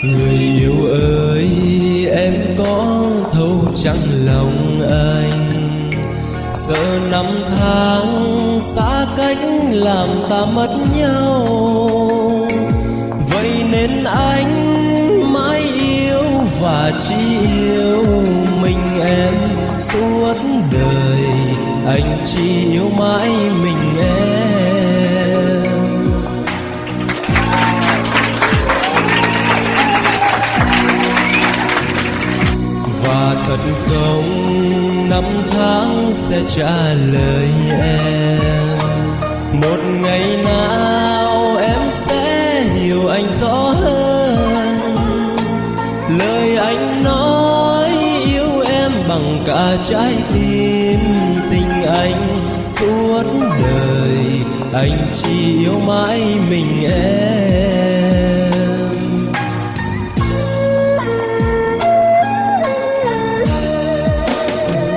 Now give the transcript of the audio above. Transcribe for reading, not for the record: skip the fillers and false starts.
Người yêu ơi, em có thấu chẳng lòng anh? Sợ năm tháng xa cách làm ta mất nhau, vậy nên anh mãi yêu và chỉ yêu mình em suốt đời. Anh chỉ yêu mãi mình em. Và thật không năm tháng sẽ trả lời em. Một ngày nào em sẽ hiểu anh rõ hơn. Lời anh nói yêu em bằng cả trái tim. Tình anh suốt đời, anh chỉ yêu mãi mình em.